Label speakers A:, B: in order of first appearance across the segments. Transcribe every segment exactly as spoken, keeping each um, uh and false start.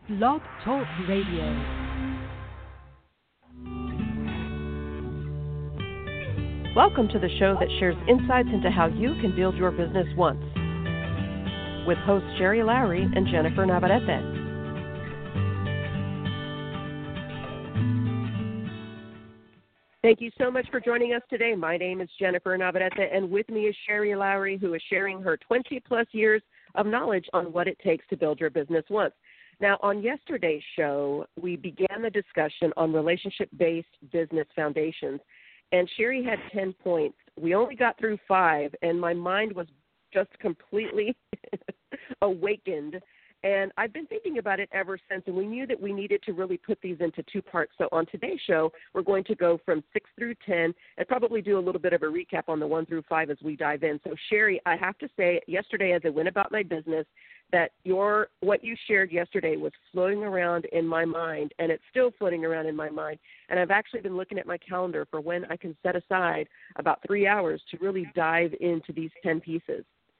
A: Blog Talk Radio. Welcome to the show that shares insights into how you can build your business once, with hosts Sherry Lowry and Jennifer Navarrete. Thank you so much for joining us today. My name is Jennifer Navarrete, and with me is Sherry Lowry, who is sharing her twenty-plus years of knowledge on what it takes to build your business once. Now, on yesterday's show, we began the discussion on relationship-based business foundations, and Sherry had ten points. We only got through five, and my mind was just completely awakened. And I've been thinking about it ever since, and we knew that we needed to really put these into two parts. So on today's show, we're going to go from six through ten and probably do a little bit of a recap on the one through five as we dive in. So, Sherry, I have to say, yesterday as I went about my business, that your what you shared yesterday was floating around in my mind, and it's still floating around in my mind. And I've actually been looking at my calendar for when I can set aside about three hours to really dive into these ten pieces.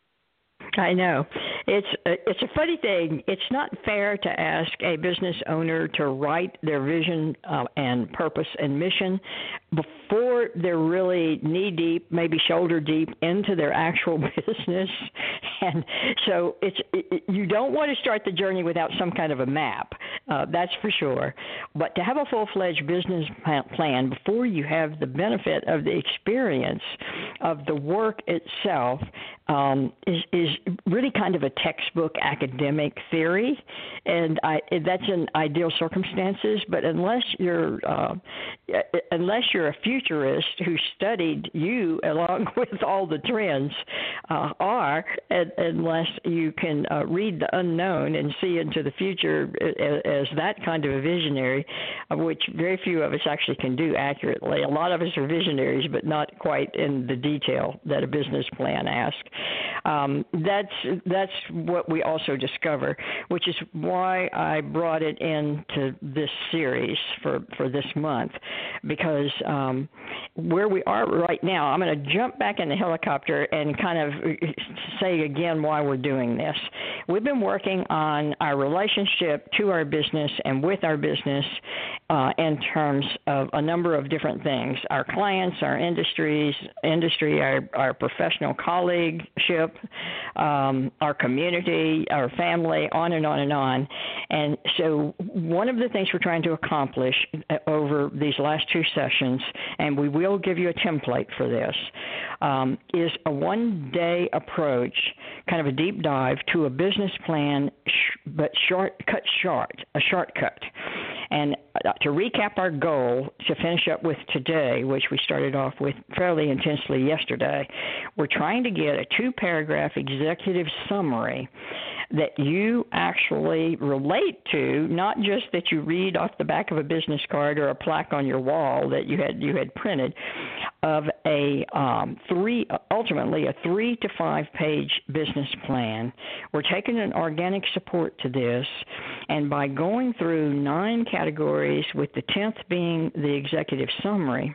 B: I know. It's a, it's a funny thing. It's not fair to ask a business owner to write their vision uh, and purpose and mission before they're really knee-deep, maybe shoulder-deep into their actual business. And so it's it, you don't want to start the journey without some kind of a map, uh, that's for sure. But to have a full-fledged business plan before you have the benefit of the experience of the work itself um, is, is really kind of a textbook academic theory, and I, that's in ideal circumstances. But unless you're uh, unless you're a futurist who studied you along with all the trends uh, are, and, unless you can uh, read the unknown and see into the future as, as that kind of a visionary, of which very few of us actually can do accurately. A lot of us are visionaries, but not quite in the detail that a business plan asks. Um, that's that's what we also discover, which is why I brought it into this series for, for this month, because um, where we are right now, I'm going to jump back in the helicopter and kind of say again why we're doing this. We've been working on our relationship to our business and with our business uh, in terms of a number of different things: our clients, our industries, industry, our, our professional colleagueship, um, our community, our family, on and on and on. And so one of the things we're trying to accomplish over these last two sessions, and we will give you a template for this, um, is a one-day approach, kind of a deep dive to a business plan, sh- but short, cut short, a shortcut. And to recap our goal to finish up with today, which we started off with fairly intensely yesterday, we're trying to get a two-paragraph executive summary that you actually relate to, not just that you read off the back of a business card or a plaque on your wall that you had you had printed, of a um, three, ultimately a three to five page business plan. We're taking an organic support to this, and by going through nine categories, with the tenth being the executive summary,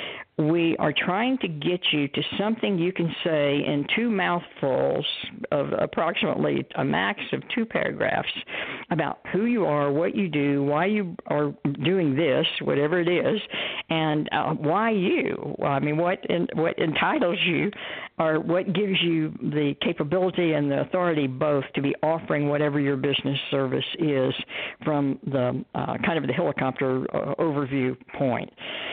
B: we are trying to get you to something you can say in two mouthfuls of approximately a max of two paragraphs about who you are, what you do, why you are doing this, whatever it is, and uh, why you. I mean, what in, what entitles you, or what gives you the capability and the authority both to be offering whatever your business service is from the uh, kind of the helicopter uh, overview point.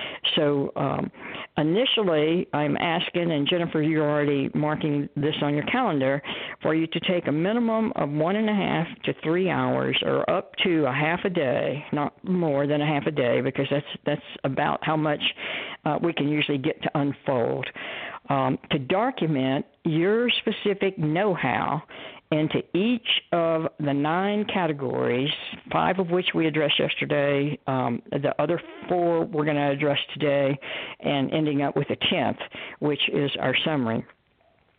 B: So um, initially, I'm asking, and Jennifer, you're already marking this on your calendar, for you to take a minimum of one and a half to three hours, or up to a half a day, not more than a half a day, because that's that's about how much uh, we can usually get to unfold, um, to document your specific know-how into each of the nine categories, five of which we addressed yesterday, um, the other four we're going to address today, and ending up with a tenth, which is our summary.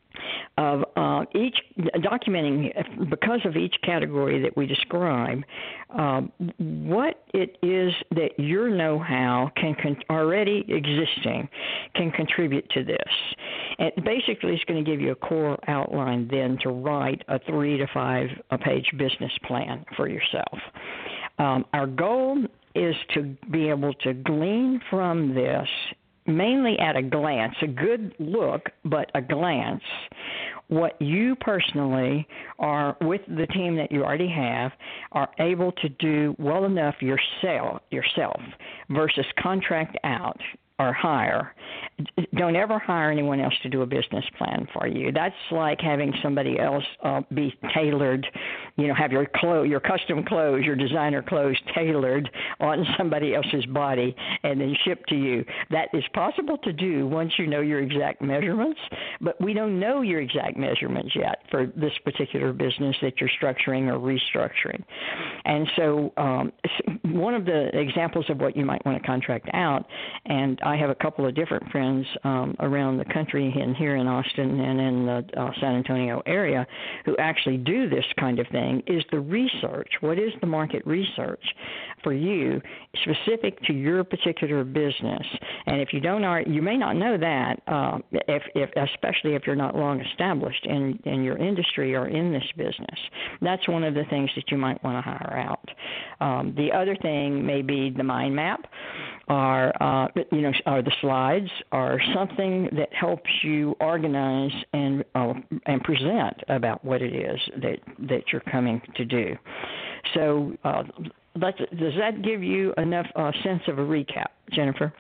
B: of uh, each documenting, because of each category that we describe, uh, what it is that your know-how can con- already existing can contribute to this. And basically, it's going to give you a core outline then to write a three to five a page business plan for yourself. Um, our goal is to be able to glean from this, mainly at a glance, a good look, but a glance, what you personally are, with the team that you already have, are able to do well enough yourself, yourself versus contract out or hire. Don't ever hire anyone else to do a business plan for you. That's like having somebody else uh, be tailored, you know, have your clo- your custom clothes, your designer clothes tailored on somebody else's body and then shipped to you. That is possible to do once you know your exact measurements, but we don't know your exact measurements yet for this particular business that you're structuring or restructuring. And so um, one of the examples of what you might want to contract out, and I have a couple of different friends um, around the country and here in Austin and in the uh, San Antonio area who actually do this kind of thing, is the research. What is the market research for you specific to your particular business? And if you don't, you may not know that, uh, if, if, especially if you're not long established in, in your industry or in this business. That's one of the things that you might want to hire out. Um, the other thing may be the mind map, or uh, you know, or the slides, or something that helps you organize and uh, and present about what it is that that you're coming to do. So, uh, let's, does that give you enough uh, sense of a recap, Jennifer?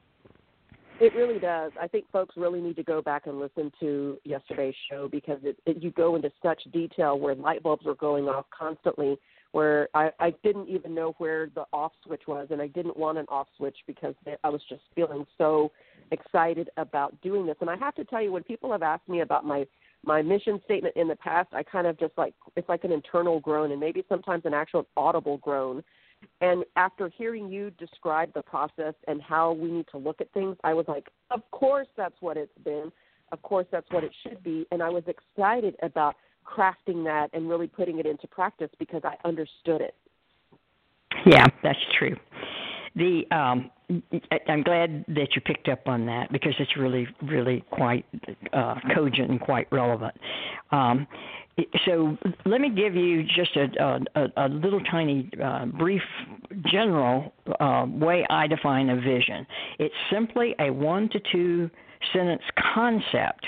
A: It really does. I think folks really need to go back and listen to yesterday's show, because it, it, you go into such detail where light bulbs are going off constantly, where I, I didn't even know where the off switch was, and I didn't want an off switch because I was just feeling so excited about doing this. And I have to tell you, when people have asked me about my, my mission statement in the past, I kind of just like, it's like an internal groan and maybe sometimes an actual audible groan. And after hearing you describe the process and how we need to look at things, I was like, of course that's what it's been. Of course that's what it should be. And I was excited about crafting that and really putting it into practice because I understood it.
B: Yeah, that's true. The um, I'm glad that you picked up on that, because it's really, really quite uh, cogent and quite relevant. Um, so let me give you just a, a, a little tiny uh, brief general uh, way I define a vision. It's simply a one to two sentence concept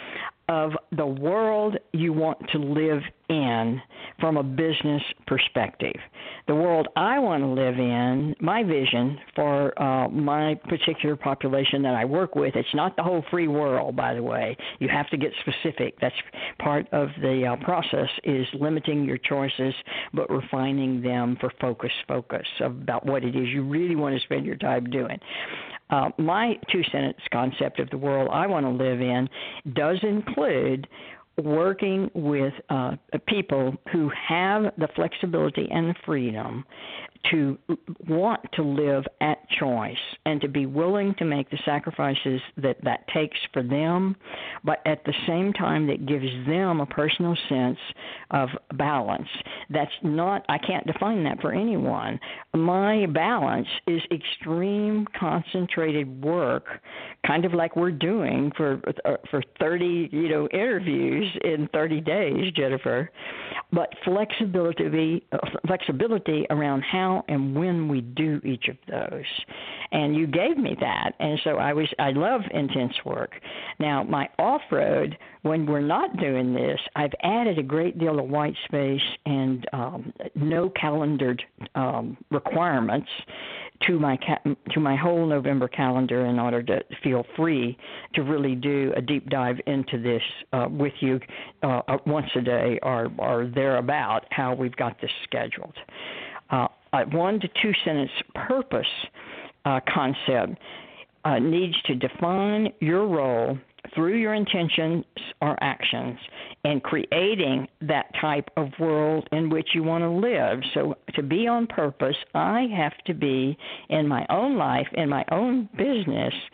B: of the world you want to live in from a business perspective. The world I want to live in, my vision for uh, my particular population that I work with, it's not the whole free world, by the way. You have to get specific. That's part of the uh, process, is limiting your choices but refining them for focus, focus about what it is you really want to spend your time doing. Uh, my two-sentence concept of the world I want to live in does include working with uh, people who have the flexibility and the freedom to want to live at choice and to be willing to make the sacrifices that that takes for them, but at the same time that gives them a personal sense of balance. That's not, I can't define that for anyone. My balance is extreme concentrated work, kind of like we're doing for for thirty, you know, interviews in thirty days, Jennifer, but flexibility flexibility around how and when we do each of those. And you gave me that, and so I was I love intense work. Now, my off-road, when we're not doing this, I've added a great deal of white space and um, no calendared um, requirements to my ca- to my whole November calendar in order to feel free to really do a deep dive into this uh, with you uh, once a day or, or thereabout, how we've got this scheduled. Uh, a one to two sentence purpose uh, concept uh, needs to define your role through your intentions or actions and creating that type of world in which you want to live. So to be on purpose, I have to be in my own life, in my own business,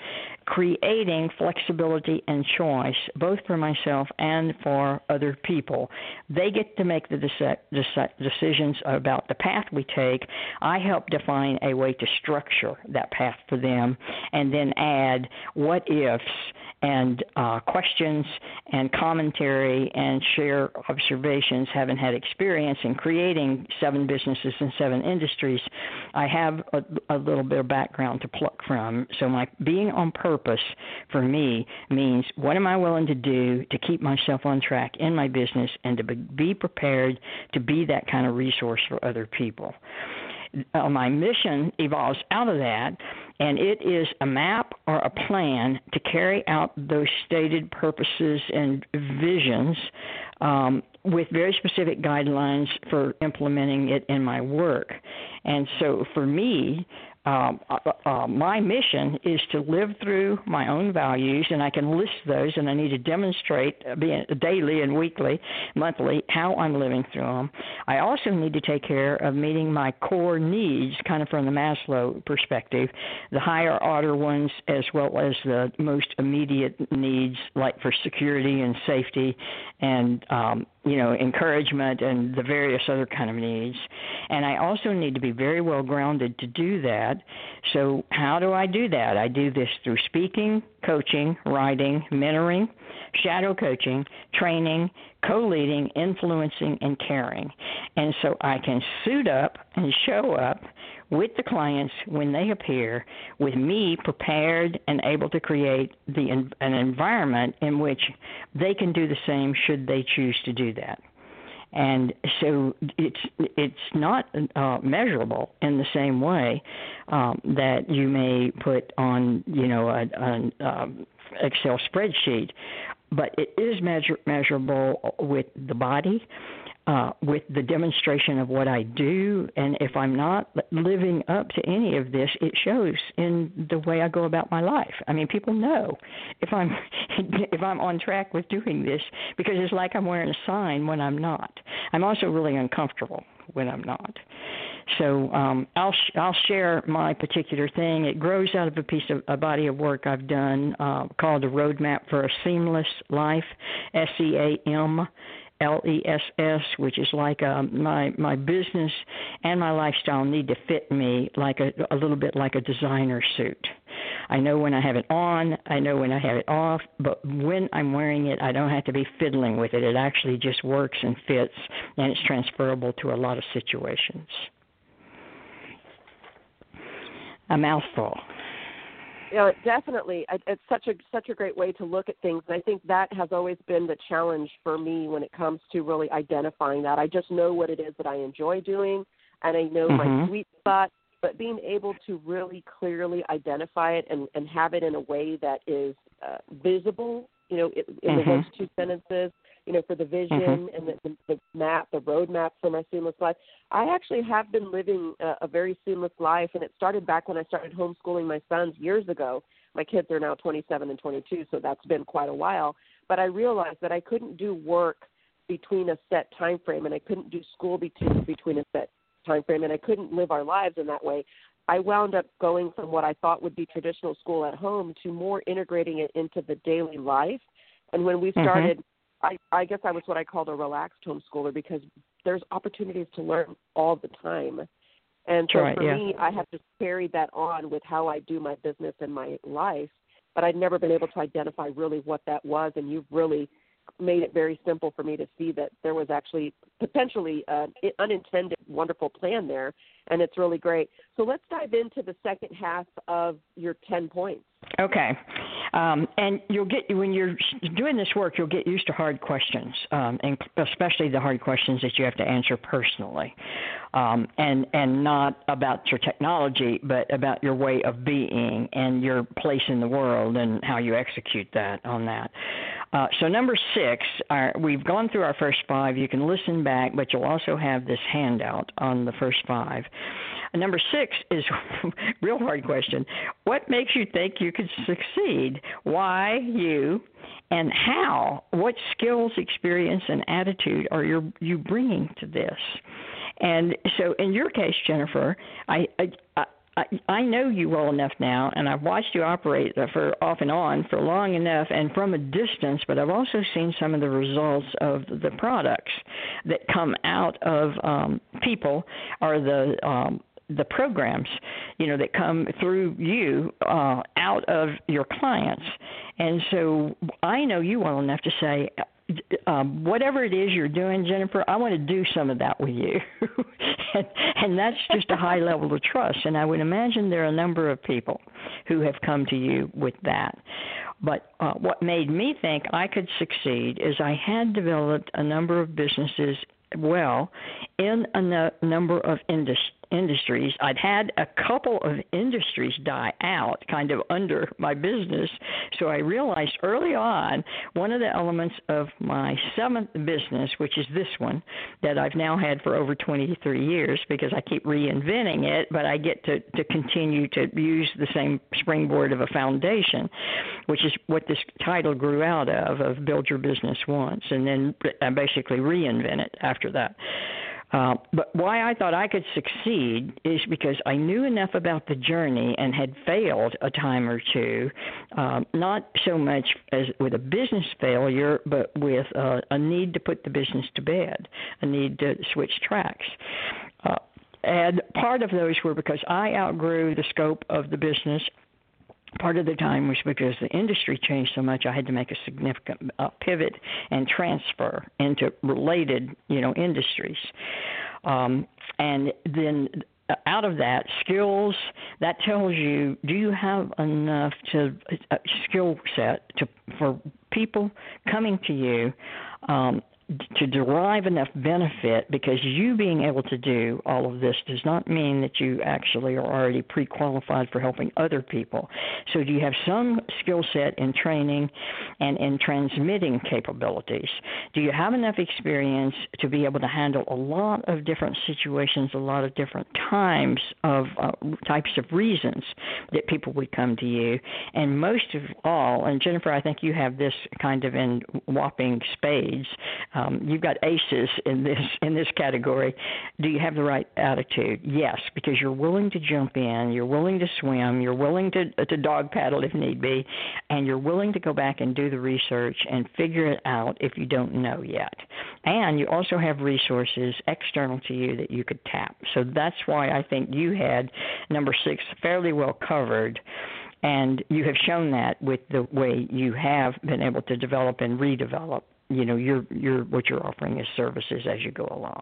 B: creating flexibility and choice, both for myself and for other people. They get to make the deci- deci- decisions about the path we take. I help define a way to structure that path for them and then add what ifs and uh, questions and commentary and share observations. Having had experience in creating seven businesses in seven industries, I have a, a little bit of background to pluck from. So my being on purpose for me means what am I willing to do to keep myself on track in my business and to be prepared to be that kind of resource for other people. Uh, my mission evolves out of that, and it is a map or a plan to carry out those stated purposes and visions um, with very specific guidelines for implementing it in my work. And so for me, Um, uh, uh, my mission is to live through my own values, and I can list those, and I need to demonstrate uh, being daily and weekly, monthly, how I'm living through them. I also need to take care of meeting my core needs, kind of from the Maslow perspective, the higher order ones as well as the most immediate needs, like for security and safety and um, you know, encouragement and the various other kind of needs. And I also need to be very well grounded to do that. So how do I do that? I do this through speaking, coaching, writing, mentoring, shadow coaching, training, co-leading, influencing, and caring. And so I can suit up and show up with the clients when they appear, with me prepared and able to create the an environment in which they can do the same should they choose to do that. And so it's it's not uh, measurable in the same way um, that you may put on, you know, an um, Excel spreadsheet, but it is measure, measurable with the body, uh, with the demonstration of what I do. And if I'm not living up to any of this, it shows in the way I go about my life. I mean, people know if I'm if I'm on track with doing this, because it's like I'm wearing a sign when I'm not. I'm also really uncomfortable when I'm not. So um, I'll sh- I'll share my particular thing. It grows out of a piece of a body of work I've done uh, called a Roadmap for a Seamless Life, S E A M L E S S, which is like a, my my business and my lifestyle need to fit me like a, a little bit like a designer suit. I know when I have it on, I know when I have it off, but when I'm wearing it, I don't have to be fiddling with it. It actually just works and fits, and it's transferable to a lot of situations. A mouthful.
A: You know, definitely. It's such a such a great way to look at things. And I think that has always been the challenge for me when it comes to really identifying that. I just know what it is that I enjoy doing, and I know mm-hmm. my sweet spot. But being able to really clearly identify it and, and have it in a way that is uh, visible, you know, in, in mm-hmm. those two sentences, you know, for the vision mm-hmm. and the, the, the map, the roadmap for my seamless life. I actually have been living a, a very seamless life, and it started back when I started homeschooling my sons years ago. My kids are now twenty-seven and twenty-two, so that's been quite a while. But I realized that I couldn't do work between a set time frame, and I couldn't do school between, between a set time frame, and I couldn't live our lives in that way. I wound up going from what I thought would be traditional school at home to more integrating it into the daily life. And when we started, mm-hmm. I, I guess I was what I called a relaxed homeschooler, because there's opportunities to learn all the time. And so right, for yeah. me, I have just carried that on with how I do my business and my life, but I'd never been able to identify really what that was, and you've really made it very simple for me to see that there was actually potentially an unintended wonderful plan there, and it's really great. So let's dive into the second half of your ten points.
B: Okay. Um, and you'll get, when you're doing this work, you'll get used to hard questions, um, and especially the hard questions that you have to answer personally, um, and, and not about your technology, but about your way of being and your place in the world and how you execute that on that. Uh, so number six, our, we've gone through our first five. You can listen back, but you'll also have this handout on the first five. Number six is a real hard question. What makes you think you could succeed? Why you, and how? What skills, experience, and attitude are you, you bringing to this? And so in your case, Jennifer, I, I, I, I know you well enough now, and I've watched you operate for off and on for long enough and from a distance, but I've also seen some of the results of the products that come out of um, people or the um, the programs, you know, that come through you uh, out of your clients. And so I know you well enough to say, Um, whatever it is you're doing, Jennifer, I want to do some of that with you. and, and that's just a high level of trust. And I would imagine there are a number of people who have come to you with that. But uh, what made me think I could succeed is I had developed a number of businesses well in a no- number of industries. industries. I'd had a couple of industries die out kind of under my business. So I realized early on one of the elements of my seventh business, which is this one that I've now had for over twenty-three years because I keep reinventing it, but I get to, to continue to use the same springboard of a foundation, which is what this title grew out of, of Build Your Business Once, and then I basically reinvent it after that. Uh, but why I thought I could succeed is because I knew enough about the journey and had failed a time or two, um, not so much as with a business failure, but with uh, a need to put the business to bed, a need to switch tracks. Uh, and part of those were because I outgrew the scope of the business. Part of the time was because the industry changed so much, I had to make a significant uh, pivot and transfer into related, you know, industries. Um, and then out of that, skills, that tells you, do you have enough to uh, skill set to for people coming to you um, to derive enough benefit, because you being able to do all of this does not mean that you actually are already pre-qualified for helping other people. So do you have some skill set in training and in transmitting capabilities? Do you have enough experience to be able to handle a lot of different situations, a lot of different times of uh, types of reasons that people would come to you? And most of all, and Jennifer, I think you have this kind of in whopping spades, Um, you've got aces in this in this category. Do you have the right attitude? Yes, because you're willing to jump in, you're willing to swim, you're willing to to dog paddle if need be, and you're willing to go back and do the research and figure it out if you don't know yet. And you also have resources external to you that you could tap. So that's why I think you had number six fairly well covered. And you have shown that with the way you have been able to develop and redevelop. You know, you're, you're, what you're offering is services as you go along.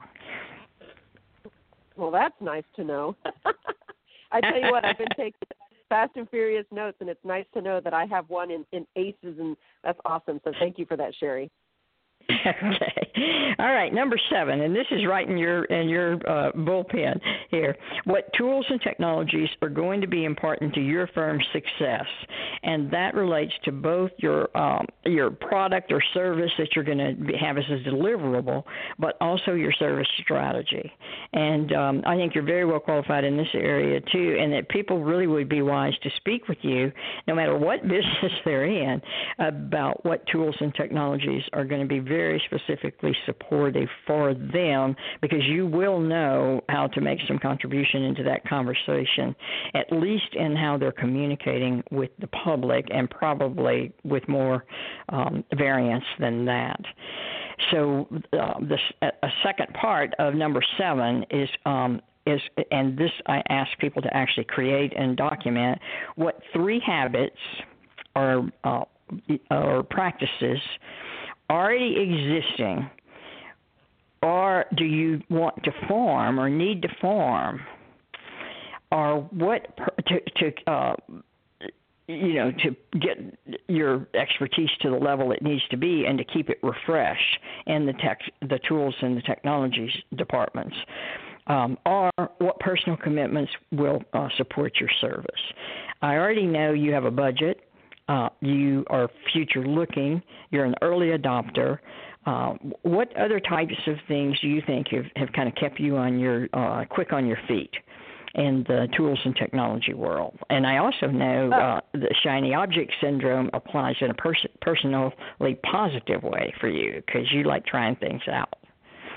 A: Well, that's nice to know. I tell you what, I've been taking fast and furious notes, and it's nice to know that I have one in, in aces, and that's awesome. So thank you for that, Sherry.
B: Okay. All right, number seven, and this is right in your in your uh, bullpen here. What tools and technologies are going to be important to your firm's success? And that relates to both your um, your product or service that you're going to have as a deliverable, but also your service strategy. And um, I think you're very well qualified in this area too, and that people really would be wise to speak with you, no matter what business they're in, about what tools and technologies are going to be very very specifically supportive for them, because you will know how to make some contribution into that conversation, at least in how they're communicating with the public, and probably with more um, variance than that. So uh, this, a second part of number seven is um, is, and this I ask people to actually create and document, what three habits or uh, or practices already existing, or do you want to form or need to form, or what to, to uh, you know, to get your expertise to the level it needs to be and to keep it refreshed in the tech, the tools and the technologies departments. Um, or what personal commitments will uh, support your service. I already know you have a budget. Uh, you are future-looking, you're an early adopter. Uh, what other types of things do you think have, have kind of kept you on your uh, quick on your feet in the tools and technology world? And I also know uh, the shiny object syndrome applies in a pers- personally positive way for you, because you like trying things out.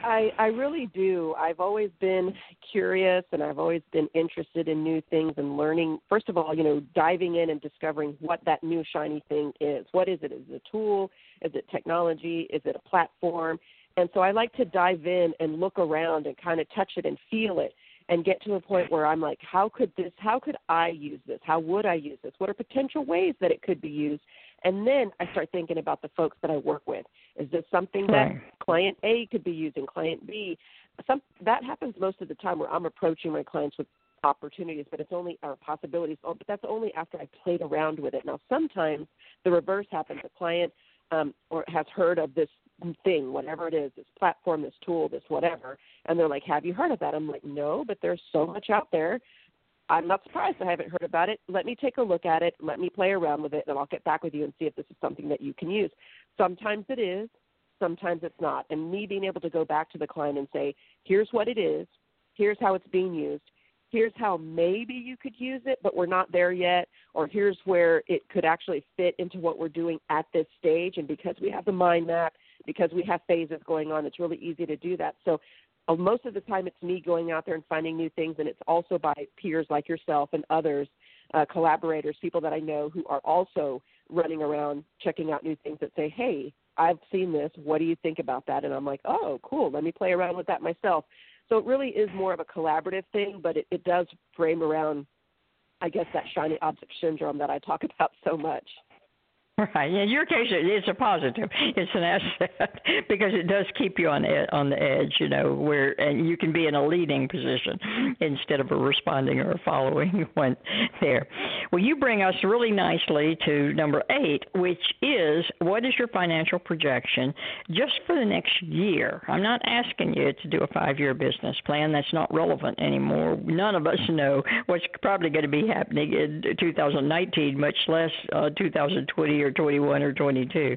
A: I, I really do. I've always been curious, and I've always been interested in new things and learning. First of all, you know, diving in and discovering what that new shiny thing is. What is it? Is it a tool? Is it technology? Is it a platform? And so I like to dive in and look around and kind of touch it and feel it and get to a point where I'm like, how could this, how could I use this? How would I use this? What are potential ways that it could be used? And then I start thinking about the folks that I work with. Is this something
B: right.
A: that client A could be using, client B? Some, that happens most of the time where I'm approaching my clients with opportunities, but it's only our possibilities. Oh, but that's only after I played around with it. Now, sometimes the reverse happens. A client um, or has heard of this thing, whatever it is, this platform, this tool, this whatever, and they're like, have you heard of that? I'm like, no, but there's so much out there. I'm not surprised I haven't heard about it. Let me take a look at it. Let me play around with it, and I'll get back with you and see if this is something that you can use. Sometimes it is. Sometimes it's not. And me being able to go back to the client and say, here's what it is. Here's how it's being used. Here's how maybe you could use it, but we're not there yet. Or here's where it could actually fit into what we're doing at this stage. And because we have the mind map, because we have phases going on, it's really easy to do that. So Uh, most of the time it's me going out there and finding new things, and it's also by peers like yourself and others, uh, collaborators, people that I know who are also running around checking out new things that say, hey, I've seen this. What do you think about that? And I'm like, oh, cool. Let me play around with that myself. So it really is more of a collaborative thing, but it, it does frame around, I guess, that shiny object syndrome that I talk about so much.
B: Right. In your case, it's a positive. It's an asset because it does keep you on on the edge, you know, where and you can be in a leading position instead of a responding or a following one there. Well, you bring us really nicely to number eight, which is what is your financial projection just for the next year? I'm not asking you to do a five-year business plan. That's not relevant anymore. None of us know what's probably going to be happening in two thousand nineteen, much less uh, two thousand twenty or twenty-one or twenty-two.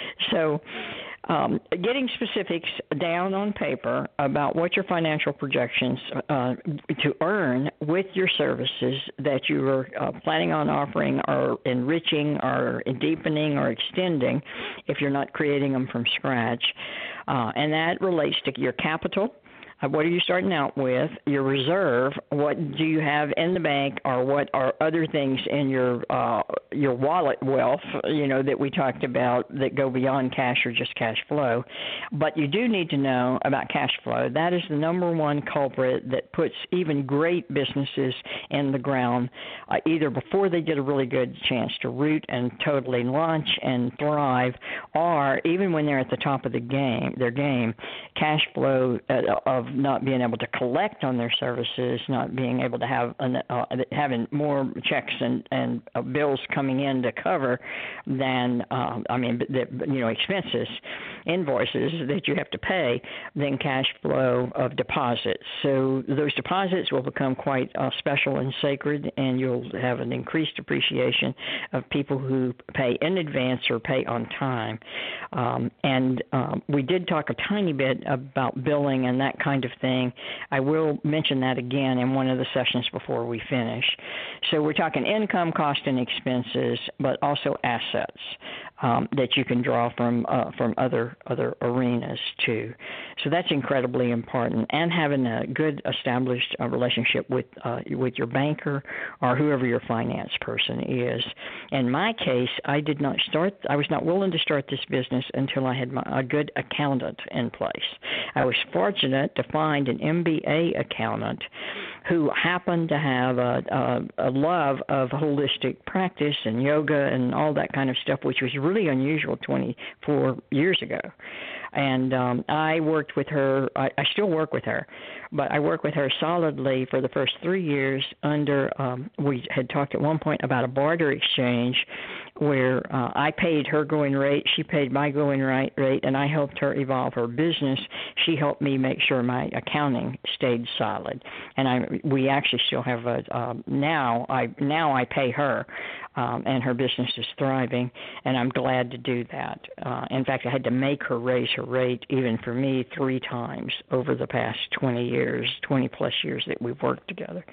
B: So um, getting specifics down on paper about what your financial projections uh, to earn with your services that you are uh, planning on offering or enriching or deepening or extending if you're not creating them from scratch. Uh, and that relates to your capital. What are you starting out with? Your reserve. What do you have in the bank, or what are other things in your uh, your wallet wealth? You know that we talked about that go beyond cash or just cash flow. But you do need to know about cash flow. That is the number one culprit that puts even great businesses in the ground, uh, either before they get a really good chance to root and totally launch and thrive, or even when they're at the top of the game, their game. Cash flow uh, of not being able to collect on their services, not being able to have an, uh, having more checks and, and uh, bills coming in to cover than, uh, I mean, the, you know, expenses, invoices that you have to pay than cash flow of deposits. So those deposits will become quite uh, special and sacred, and you'll have an increased appreciation of people who pay in advance or pay on time. Um, and um, we did talk a tiny bit about billing and that kind of thing. I will mention that again in one of the sessions before we finish. So we're talking income, cost, and expenses, but also assets um, that you can draw from uh, from other other arenas too. So that's incredibly important. And having a good established uh, relationship with uh, with your banker or whoever your finance person is. In my case, I did not start. I was not willing to start this business until I had my, a good accountant in place. I was fortunate to find an M B A accountant who happened to have a, a, a love of holistic practice and yoga and all that kind of stuff, which was really unusual twenty-four years ago. And um, I worked with her. I, I still work with her, but I worked with her solidly for the first three years under, um, we had talked at one point about a barter exchange where uh, I paid her going rate, she paid my going rate, rate, and I helped her evolve her business. She helped me make sure my accounting stayed solid. And I, we actually still have a, um, now I now I pay her, um, and her business is thriving, and I'm glad to do that. Uh, in fact, I had to make her raise her rate, even for me, three times over the past twenty years, twenty plus years that we've worked together.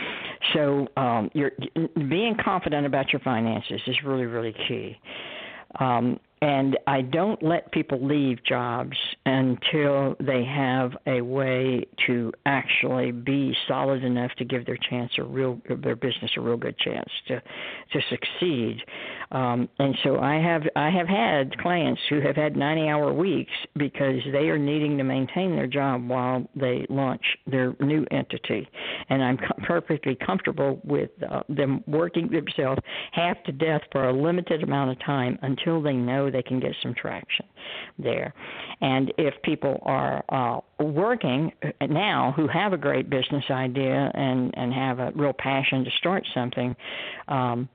B: So um, you're, being confident about your finances is really, really key. Um, And I don't let people leave jobs until they have a way to actually be solid enough to give their chance a real their business a real good chance to to succeed. Um, and so I have I have had clients who have had ninety-hour weeks because they are needing to maintain their job while they launch their new entity. And I'm co- perfectly comfortable with uh, them working themselves half to death for a limited amount of time until they know they can get some traction there. And if people are uh, working now who have a great business idea and, and have a real passion to start something, um,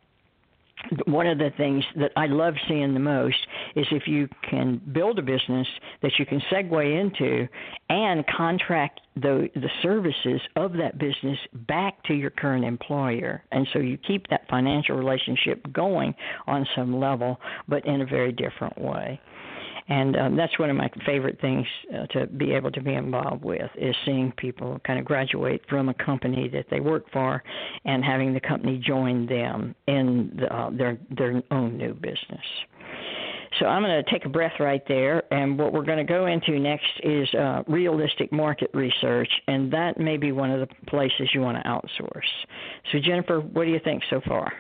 B: one of the things that I love seeing the most is if you can build a business that you can segue into and contract the the services of that business back to your current employer. And so you keep that financial relationship going on some level, but in a very different way. And um, that's one of my favorite things uh, to be able to be involved with is seeing people kind of graduate from a company that they work for and having the company join them in the, uh, their their own new business. So I'm going to take a breath right there, and what we're going to go into next is uh, realistic market research, and that may be one of the places you want to outsource. So, Jennifer, what do you think so far?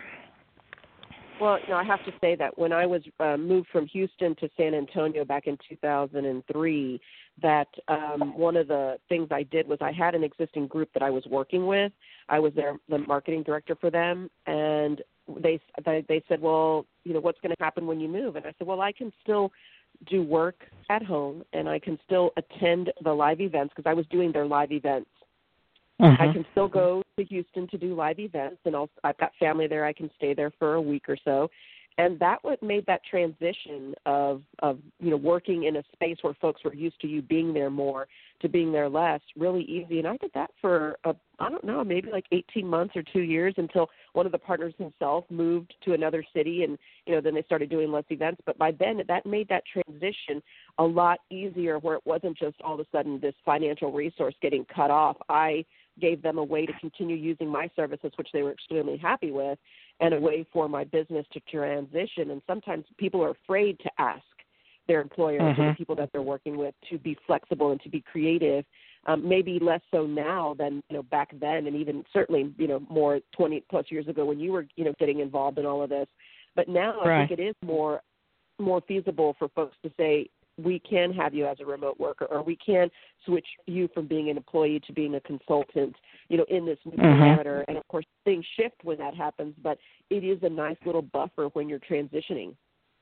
A: Well, you know, I have to say that when I was uh, moved from Houston to San Antonio back in two thousand three, that um, one of the things I did was I had an existing group that I was working with. I was their the marketing director for them, and they they, they said, well, you know, what's going to happen when you move? And I said, well, I can still do work at home, and I can still attend the live events because I was doing their live events. Mm-hmm. I can still go to Houston to do live events, and I'll, I've got family there. I can stay there for a week or so. And that what made that transition of, of, you know, working in a space where folks were used to you being there more to being there less really easy. And I did that for, a, I don't know, maybe like eighteen months or two years until one of the partners himself moved to another city, and, you know, then they started doing less events. But by then, that made that transition a lot easier where it wasn't just all of a sudden this financial resource getting cut off. I gave them a way to continue using my services, which they were extremely happy with, and a way for my business to transition. And sometimes people are afraid to ask their employers mm-hmm. and the people that they're working with to be flexible and to be creative. Um, maybe less so now than, you know, back then, and even certainly, you know, more twenty plus years ago when you were, you know, getting involved in all of this. But now right. I think it is more more feasible for folks to say, we can have you as a remote worker, or we can switch you from being an employee to being a consultant, you know, in this new mm-hmm. parameter. And, of course, things shift when that happens, but it is a nice little buffer when you're transitioning.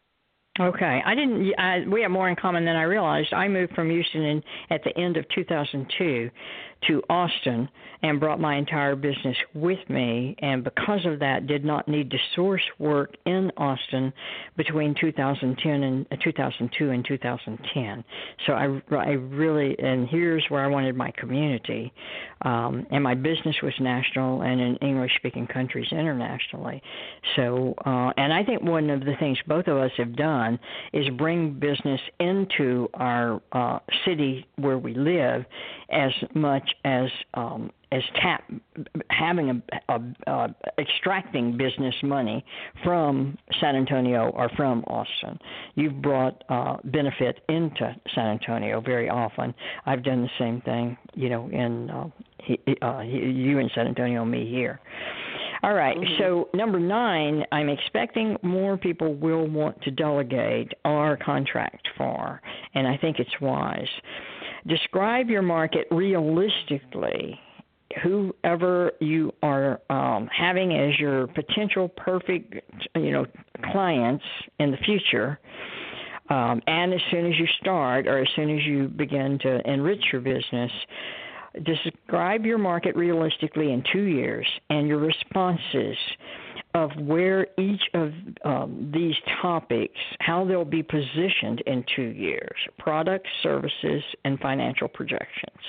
B: Okay. I didn't, I, we have more in common than I realized. I moved from Houston in, at the end of two thousand two to Austin and brought my entire business with me, and because of that did not need to source work in Austin between two thousand ten and uh, two thousand two and two thousand ten. So I, I really, and here's where I wanted my community, um, and my business was national and in English-speaking countries internationally. So, uh, and I think one of the things both of us have done is bring business into our uh, city where we live as much as um, as tap having a, a, a extracting business money from San Antonio or from Austin. You've brought uh, benefit into San Antonio very often. I've done the same thing, you know, in uh, he, uh, you in San Antonio, me here. All right, mm-hmm. So number nine, I'm expecting more people will want to delegate or contract for, and I think it's wise. Describe your market realistically. Whoever you are um, having as your potential perfect, you know, clients in the future, um, and as soon as you start or as soon as you begin to enrich your business, describe your market realistically in two years and your responses of where each of um, these topics, how they'll be positioned in two years, products, services, and financial projections.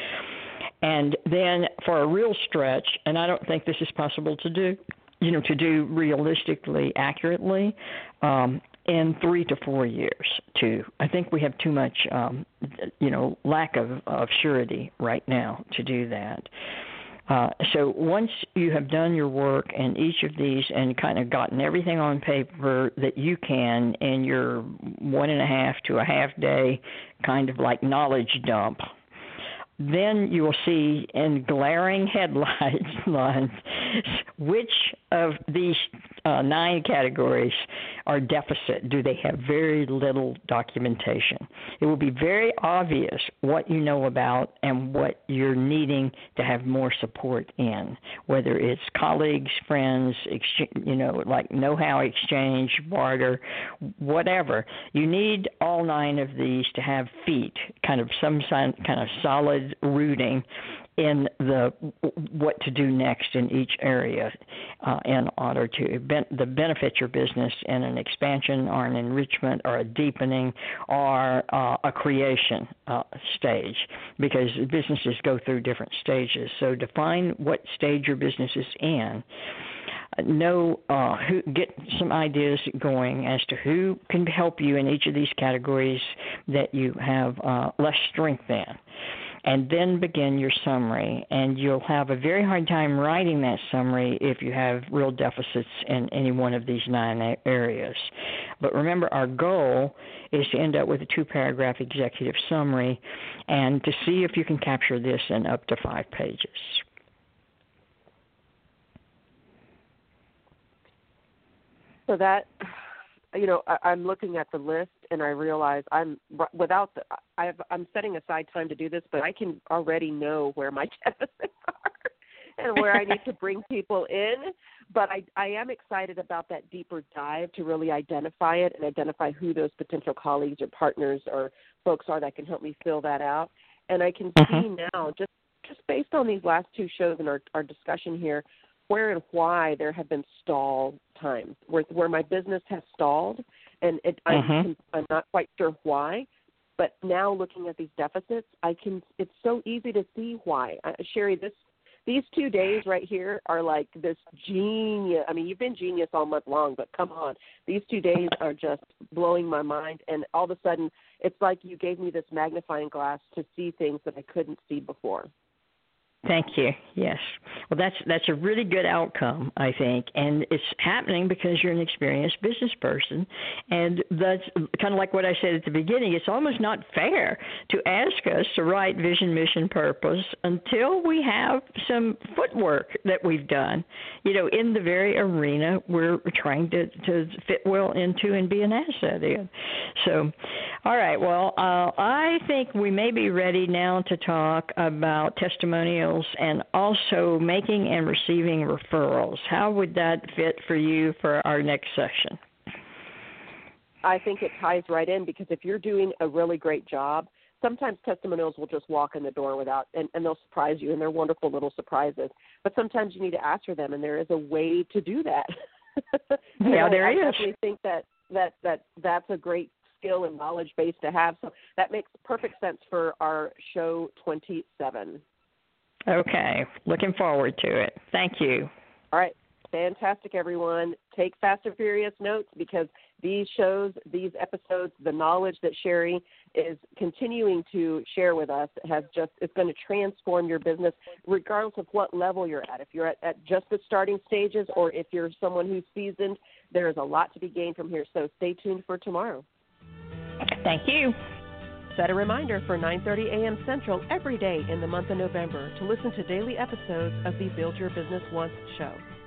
B: And then for a real stretch, and I don't think this is possible to do, you know, to do realistically, accurately, um, in three to four years, too. I think we have too much, um, you know, lack of, of surety right now to do that. Uh, so once you have done your work in each of these and kind of gotten everything on paper that you can in your one and a half to a half day kind of like knowledge dump, then you will see in glaring headlines which of these uh, nine categories are deficit. Do they have very little documentation? It will be very obvious what you know about and what you're needing to have more support in, whether it's colleagues, friends, exchange, you know, like know-how exchange, barter, whatever. You need all nine of these to have feet, kind of some kind of solid rooting in the what to do next in each area uh, in order to ben- the benefit your business in an expansion or an enrichment or a deepening or uh, a creation uh, stage, because businesses go through different stages. So define what stage your business is in. Know uh, who, get some ideas going as to who can help you in each of these categories that you have uh, less strength in. And then begin your summary, and you'll have a very hard time writing that summary if you have real deficits in any one of these nine areas. But remember, our goal is to end up with a two-paragraph executive summary and to see if you can capture this in up to five pages.
A: So that, you know, I, I'm looking at the list and I realize I'm without the, I've, I'm setting aside time to do this, but I can already know where my deficits are and where I need to bring people in. But I, I am excited about that deeper dive to really identify it and identify who those potential colleagues or partners or folks are that can help me fill that out. And I can
B: Mm-hmm.
A: see now, just just based on these last two shows and our, our discussion here, where and why there have been stall times, where, where my business has stalled, and it,
B: Mm-hmm.
A: I'm, I'm not quite sure why. But now looking at these deficits, I can. It's so easy to see why. Uh, Sherry, this these two days right here are like this genius. I mean, you've been genius all month long, but come on, these two days are just blowing my mind. And all of a sudden, it's like you gave me this magnifying glass to see things that I couldn't see before.
B: Thank you. Yes. Well, that's that's a really good outcome, I think, and it's happening because you're an experienced business person, and that's kind of like what I said at the beginning. It's almost not fair to ask us to write vision, mission, purpose until we have some footwork that we've done, you know, in the very arena we're trying to, to fit well into and be an asset in. So, all right. Well, uh, I think we may be ready now to talk about testimonials and also making and receiving referrals. How would that fit for you for our next session?
A: I think it ties right in, because if you're doing a really great job, sometimes testimonials will just walk in the door without, and, and they'll surprise you, and they're wonderful little surprises. But sometimes you need to ask for them, and there is a way to do that.
B: Yeah, there
A: I,
B: is.
A: I definitely think that, that, that that's a great skill and knowledge base to have. So that makes perfect sense for our show twenty-seven.
B: Okay. Looking forward to it. Thank you.
A: All right. Fantastic, everyone. Take Fast and Furious notes, because these shows, these episodes, the knowledge that Sherry is continuing to share with us has just, it's going to transform your business regardless of what level you're at. If you're at, at just the starting stages, or if you're someone who's seasoned, there is a lot to be gained from here. So stay tuned for tomorrow.
B: Thank you.
A: Set a reminder for nine thirty a.m. Central every day in the month of November to listen to daily episodes of the Build Your Business Once show.